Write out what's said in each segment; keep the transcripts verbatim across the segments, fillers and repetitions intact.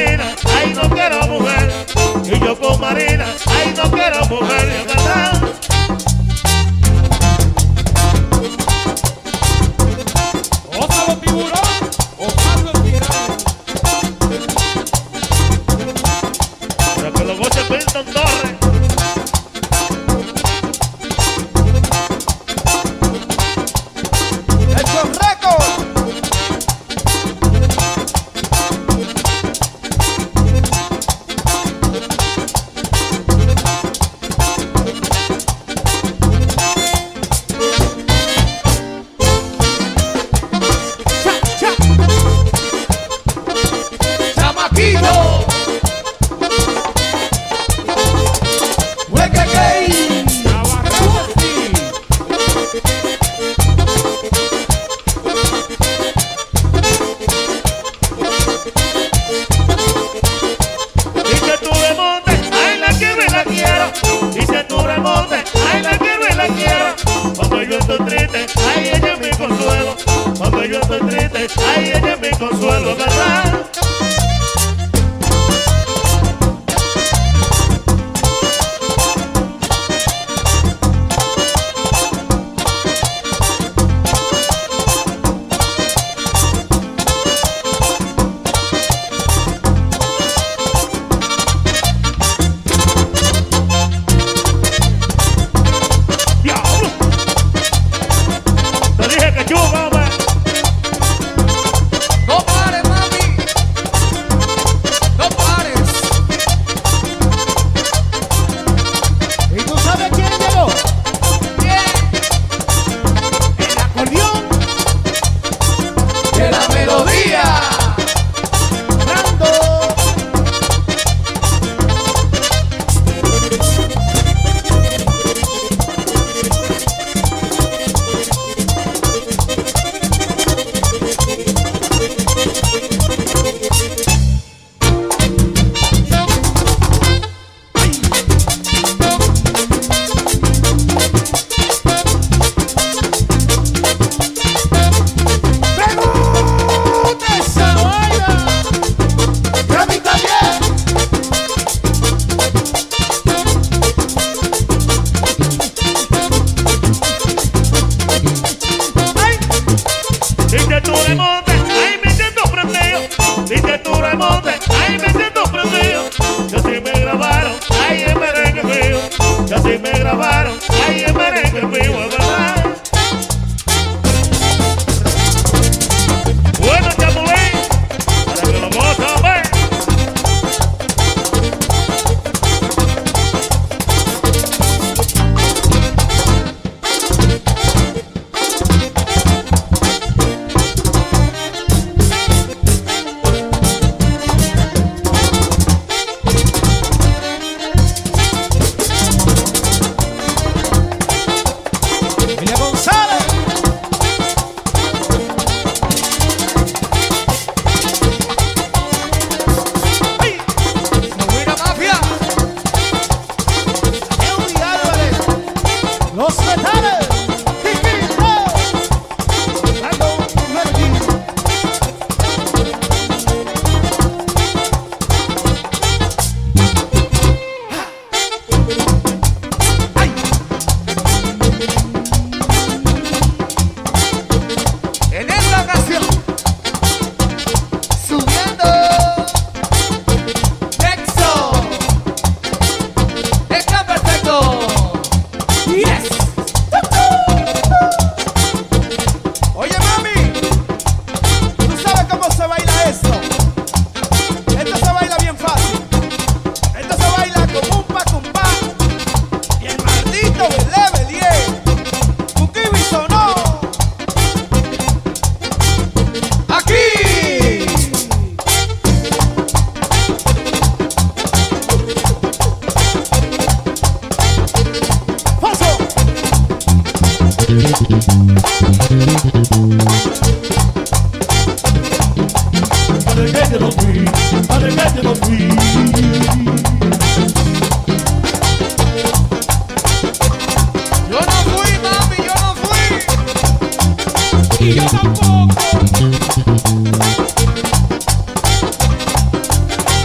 Marina, ay no quiero mujer. Y yo con Marina, ay no quiero mujer, es verdad. Ósalo tiburón, ósalo tirano. Para que los goces Pinton Torres. ¡Esos récords! ¡Chamaquito! ¡Huequequey! ¡Navarrete! Dice tú de monte, ay la quiero y la quiero. Dice tú de monte, ay la quiero y la quiero. Cuando yo estoy triste, ay ella es mi consuelo. Cuando yo estoy triste, ay ella es mi consuelo, ¿verdad? Diablo. Te dije que chupa, hombre.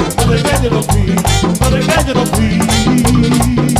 no te engañes, no fui, no te engañes, no fui.